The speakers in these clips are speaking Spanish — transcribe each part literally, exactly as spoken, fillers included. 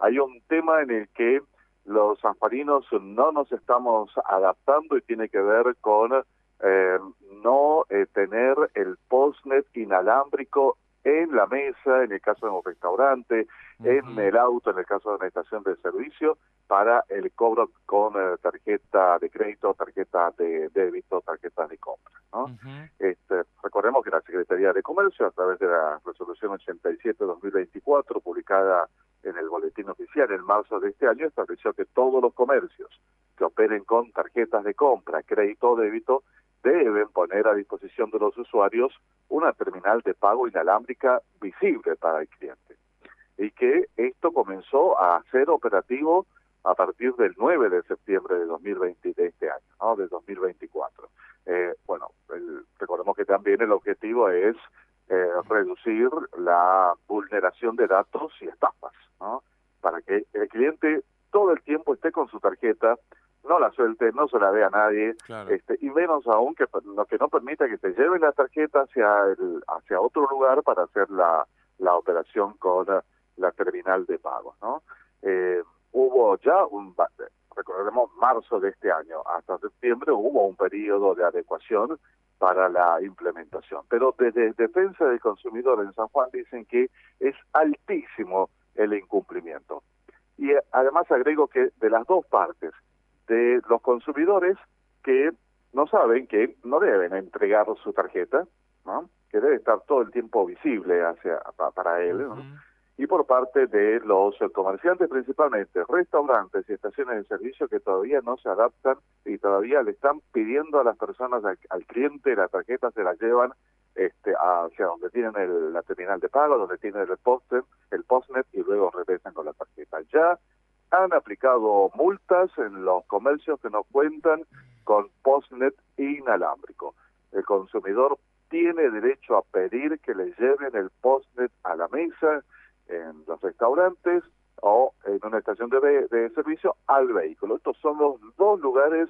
hay un tema en el que los sanjuaninos no nos estamos adaptando y tiene que ver con eh, no eh, tener el postnet inalámbrico en la mesa, en el caso de un restaurante, uh-huh. en el auto, en el caso de una estación de servicio, para el cobro con eh, tarjeta de crédito, tarjeta de débito, tarjetas de compra, ¿no? Uh-huh. Este, recordemos que la Secretaría de Comercio, a través de la resolución ochenta y siete dos mil veinticuatro, publicada en el boletín oficial en marzo de este año, estableció que todos los comercios que operen con tarjetas de compra, crédito o débito, deben poner a disposición de los usuarios una terminal de pago inalámbrica visible para el cliente. Y que esto comenzó a ser operativo a partir del nueve de septiembre de dos mil veinte, de este año, ¿no? De dos mil veinticuatro. Eh, bueno, el, recordemos que también el objetivo es eh, reducir la vulneración de datos y estafas, ¿no? Para que el cliente todo el tiempo esté con su tarjeta, no la suelte, no se la vea a nadie, claro. este, y menos aún que lo que no permita que se lleven la tarjeta hacia el, hacia otro lugar para hacer la, la operación con la, la terminal de pago, ¿no? Eh, hubo ya un, recordemos, marzo de este año hasta septiembre hubo un periodo de adecuación para la implementación, pero desde Defensa del Consumidor en San Juan dicen que es altísimo el incumplimiento. Y además agrego que de las dos partes, de los consumidores que no saben que no deben entregar su tarjeta, ¿no? Que debe estar todo el tiempo visible hacia para él, ¿no? Uh-huh. Y por parte de los comerciantes, principalmente restaurantes y estaciones de servicio que todavía no se adaptan y todavía le están pidiendo a las personas, al, al cliente, la tarjeta se la llevan este, hacia donde tienen el, la terminal de pago, donde tienen el postnet, el postnet y luego regresan con la tarjeta. Ya han aplicado multas en los comercios que no cuentan con postnet inalámbrico. El consumidor tiene derecho a pedir que le lleven el postnet a la mesa en los restaurantes o en una estación de, de servicio al vehículo. Estos son los dos lugares,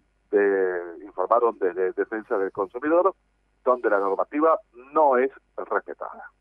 de, informaron desde Defensa del Consumidor, donde la normativa no es respetada.